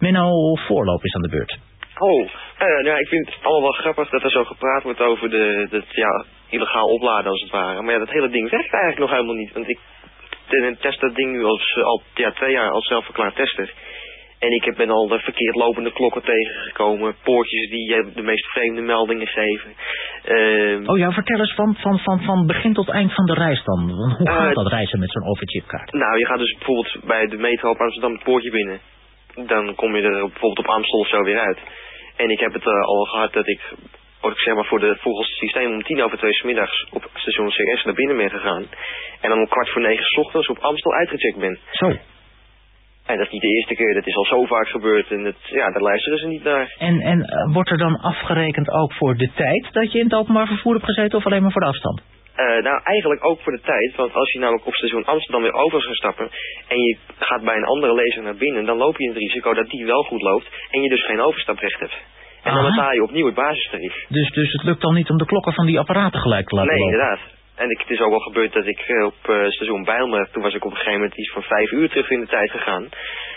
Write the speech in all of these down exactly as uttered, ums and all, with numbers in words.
Menno Voorloop is aan de beurt. Oh, uh, nou, ik vind het allemaal wel grappig dat er zo gepraat wordt over de, de ja, illegaal opladen als het ware. Maar ja, dat hele ding werkt eigenlijk nog helemaal niet. Want ik test dat ding nu als, al ja, twee jaar als zelfverklaard tester. En ik ben al de verkeerd lopende klokken tegengekomen. Poortjes die de meest vreemde meldingen geven. Uh, oh ja, vertel eens van, van, van, van begin tot eind van de reis dan. Hoe gaat uh, dat reizen met zo'n overchipkaart? Nou, je gaat dus bijvoorbeeld bij de metro op Amsterdam het poortje binnen. Dan kom je er bijvoorbeeld op Amstel of zo weer uit. En ik heb het uh, al gehad dat ik, ik zeg maar voor de, volgens het systeem om tien over twee 's middags op station C S naar binnen ben gegaan. En dan om kwart voor negen 's ochtends op Amstel uitgecheckt ben. Zo. En dat is niet de eerste keer, dat is al zo vaak gebeurd en het, ja, daar luisteren ze niet naar. En, en uh, wordt er dan afgerekend ook voor de tijd dat je in het openbaar vervoer hebt gezeten of alleen maar voor de afstand? Uh, nou, eigenlijk ook voor de tijd, want als je namelijk op station Amsterdam weer over gaat stappen en je gaat bij een andere lezer naar binnen, dan loop je het risico dat die wel goed loopt en je dus geen overstaprecht hebt. En Aha. dan betaal je opnieuw het basistarief. Dus, dus het lukt dan niet om de klokken van die apparaten gelijk te laten nee, lopen? Nee, inderdaad. En ik, het is ook al gebeurd dat ik uh, op uh, station Bijlmer, toen was ik op een gegeven moment iets van vijf uur terug in de tijd gegaan.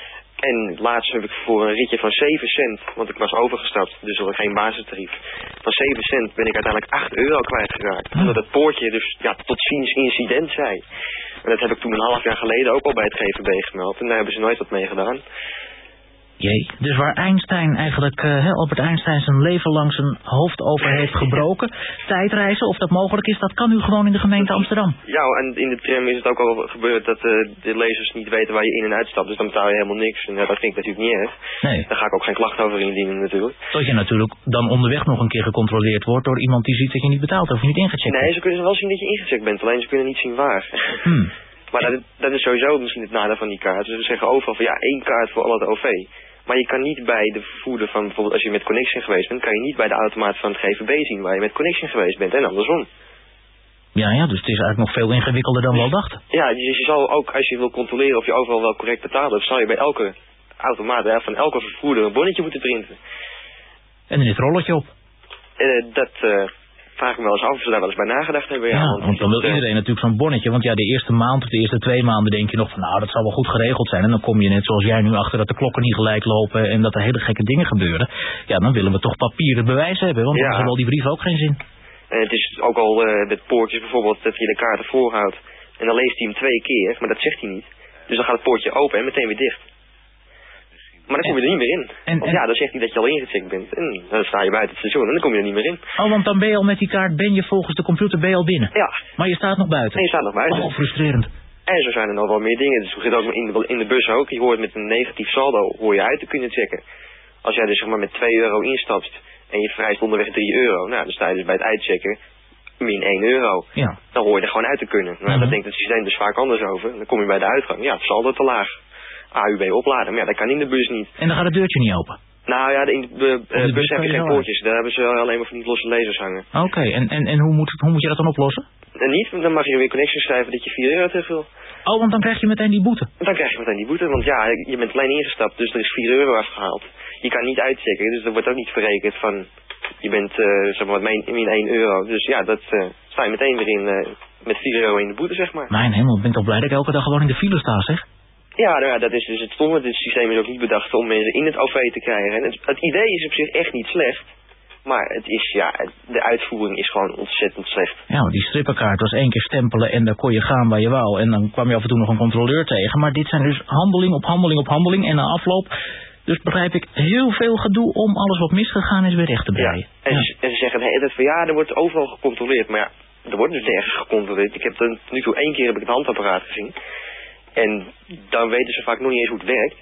En laatst heb ik voor een ritje van zeven cent, want ik was overgestapt, dus er was geen basistarief. Van zeven cent ben ik uiteindelijk acht euro kwijtgeraakt. Omdat het poortje dus ja, tot ziens incident zei. En dat heb ik toen een half jaar geleden ook al bij het G V B gemeld. En daar hebben ze nooit wat mee gedaan. Jee, dus waar Einstein eigenlijk, uh, Albert Einstein zijn leven lang zijn hoofd over heeft gebroken, tijdreizen, of dat mogelijk is, dat kan nu gewoon in de gemeente Amsterdam. Ja, en in de tram is het ook al gebeurd dat uh, de lezers niet weten waar je in en uitstapt, dus dan betaal je helemaal niks. En ja, dat vind ik natuurlijk niet erg. Nee. Daar ga ik ook geen klacht over indienen natuurlijk. Tot je natuurlijk dan onderweg nog een keer gecontroleerd wordt door iemand die ziet dat je niet betaalt of niet ingecheckt bent. Nee, ze kunnen wel zien dat je ingecheckt bent, alleen ze kunnen niet zien waar. Hmm. Maar dat, dat is sowieso misschien het nadeel van die kaart. Dus ze zeggen overal van ja, één kaart voor al het O V. Maar je kan niet bij de vervoerder van bijvoorbeeld als je met Connection geweest bent, kan je niet bij de automaat van het G V B zien waar je met Connection geweest bent en andersom. Ja, ja, dus het is eigenlijk nog veel ingewikkelder dan we al dachten. Ja, dus je zal ook als je wil controleren of je overal wel correct betaald hebt, zal je bij elke automaat, ja, van elke vervoerder een bonnetje moeten printen. En er zit een rolletje op. Uh, dat uh, vraag ik me wel eens af of ze daar wel eens bij nagedacht hebben. Ja, ja want, want dan wil iedereen natuurlijk zo'n bonnetje. Want ja, de eerste maand of de eerste twee maanden denk je nog van nou, dat zal wel goed geregeld zijn. En dan kom je net zoals jij nu achter dat de klokken niet gelijk lopen en dat er hele gekke dingen gebeuren. Ja, dan willen we toch papieren bewijs hebben, want ja. dan hebben al die brieven ook geen zin. En het is ook al uh, met poortjes bijvoorbeeld dat je de kaarten voorhoudt. En dan leest hij hem twee keer, maar dat zegt hij niet. Dus dan gaat het poortje open en meteen weer dicht. Maar dan kom je er niet meer in. En, want ja, dan zegt hij dat je al ingecheckt bent. En dan sta je buiten het station en dan kom je er niet meer in. Oh, want dan ben je al met die kaart, ben je volgens de computer ben je al binnen? Ja. Maar je staat nog buiten? En je staat nog buiten. Oh, frustrerend. En zo zijn er nog wel meer dingen. Dus je zit ook in de, in de bus ook. Je hoort met een negatief saldo, hoor je uit te kunnen checken. Als jij dus zeg maar met twee euro instapt en je vereist onderweg drie euro. Nou, dan sta je dus bij het uitchecken min één euro. Ja. Dan hoor je er gewoon uit te kunnen. Nou, mm-hmm. dan denkt het systeem dus vaak anders over. Dan kom je bij de uitgang. Ja, het saldo te laag. A U B opladen. Maar ja, dat kan in de bus niet. En dan gaat het deurtje niet open? Nou ja, in de, de, de, de bus heb je geen poortjes. Daar hebben ze alleen maar van die losse lasers hangen. Oké, okay. en, en, en hoe, moet, hoe moet je dat dan oplossen? En niet, dan mag je weer Connection schrijven dat je vier euro terug wil. Oh, want dan krijg je meteen die boete? Dan krijg je meteen die boete, want ja, je bent alleen ingestapt, dus er is vier euro afgehaald. Je kan niet uitchecken, dus er wordt ook niet verrekend van, je bent, uh, zeg maar, min, min één euro. Dus ja, dat uh, sta je meteen weer in, uh, met vier euro in de boete, zeg maar. Mijn hemel, ik ben toch blij dat ik elke dag gewoon in de file sta, zeg? Ja, nou ja, dat is dus het stomme. Dit systeem is ook niet bedacht om mensen in het O V te krijgen. En het, het idee is op zich echt niet slecht. Maar het is, ja, de uitvoering is gewoon ontzettend slecht. Ja, die strippenkaart was één keer stempelen en daar kon je gaan waar je wou. En dan kwam je af en toe nog een controleur tegen. Maar dit zijn dus handeling op handeling op handeling. En na afloop, dus begrijp ik, heel veel gedoe om alles wat misgegaan is weer recht te breien. Ja, en, ja. Ze, en ze zeggen hey, dat van ja, er wordt overal gecontroleerd. Maar ja, er wordt dus nergens gecontroleerd. Ik heb tot nu toe één keer heb ik het handapparaat gezien. En dan weten ze vaak nog niet eens hoe het werkt.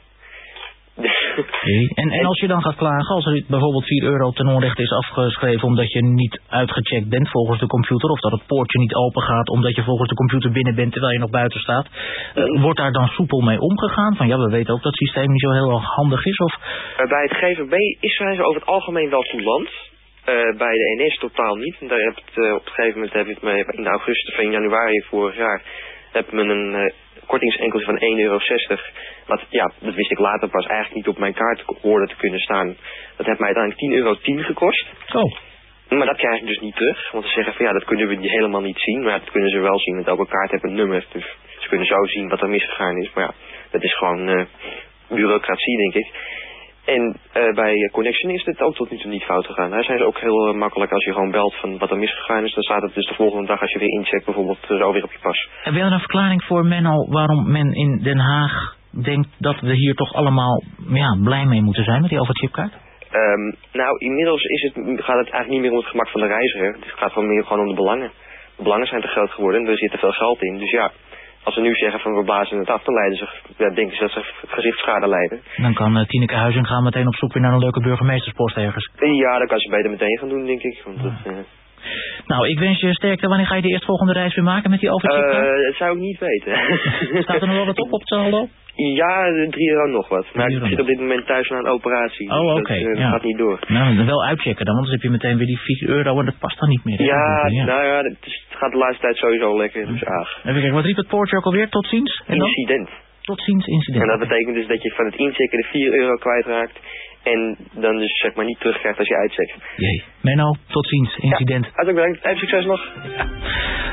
Okay. En, en als je dan gaat klagen, als er bijvoorbeeld vier euro ten onrechte is afgeschreven omdat je niet uitgecheckt bent volgens de computer, of dat het poortje niet open gaat omdat je volgens de computer binnen bent terwijl je nog buiten staat, uh, wordt daar dan soepel mee omgegaan? Van ja, we weten ook dat het systeem niet zo heel handig is, of? Uh, bij het G V B is zijn ze over het algemeen wel coulant. Uh, bij de N S totaal niet. En daar heb het, uh, op een gegeven moment heb ik me in augustus of in januari vorig jaar heb me een uh, kortingsenkeltje van één euro zestig. Wat, ja, dat wist ik later pas eigenlijk niet op mijn kaart hoorde te kunnen staan. Dat heeft mij uiteindelijk tien euro tien gekost. Oh. Maar dat krijg ik dus niet terug. Want ze zeggen van ja, dat kunnen we helemaal niet zien. Maar dat kunnen ze wel zien. Want elke kaart heeft een nummer. Dus ze kunnen zo zien wat er misgegaan is. Maar ja, dat is gewoon uh, bureaucratie, denk ik. En uh, bij Connection is dit ook tot nu toe niet fout gegaan. Daar zijn ze ook heel uh, makkelijk als je gewoon belt van wat er misgegaan is. Dan staat het dus de volgende dag als je weer incheckt bijvoorbeeld zo weer op je pas. Heb je een verklaring voor Menno waarom men in Den Haag denkt dat we hier toch allemaal ja, blij mee moeten zijn met die overchipkaart? Um, nou, inmiddels is het, gaat het eigenlijk niet meer om het gemak van de reiziger. Het gaat gewoon meer gewoon om de belangen. De belangen zijn te groot geworden en er zit te veel geld in. Dus ja, als we nu zeggen van we blazen het af, dan leiden ze, ja, denken ze dat ze gezichtsschade lijden. Dan kan uh, Tineke Huizinga meteen op zoek weer naar een leuke burgemeesterspost ergens. Ja, dat kan ze beter meteen gaan doen, denk ik. Want dat, uh... Nou, ik wens je sterkte. Wanneer ga je de eerstvolgende reis weer maken met die overchipkaart? Uh, dat zou ik niet weten. Staat er nog wel wat op op het saldo? Ja, drie euro nog wat. Maar ik zit op dit moment thuis naar een operatie. Oh, oké. Okay. Dus, uh, dat ja. gaat niet door. Nou, wel uitchecken dan, want dan heb je meteen weer die vier euro en dat past dan niet meer. Ja, ja, nou ja, het, is, het gaat de laatste tijd sowieso lekker. Dus ach. Even kijken, wat riep het poortje ook alweer? Tot ziens? En incident. Tot ziens, incident. En dat betekent dus dat je van het inchecken de vier euro kwijtraakt. En dan dus zeg maar niet terugkrijgt als je uitcheckt. Jee. Menno, tot ziens, incident. Ja, hartelijk bedankt. Even succes nog. Ja.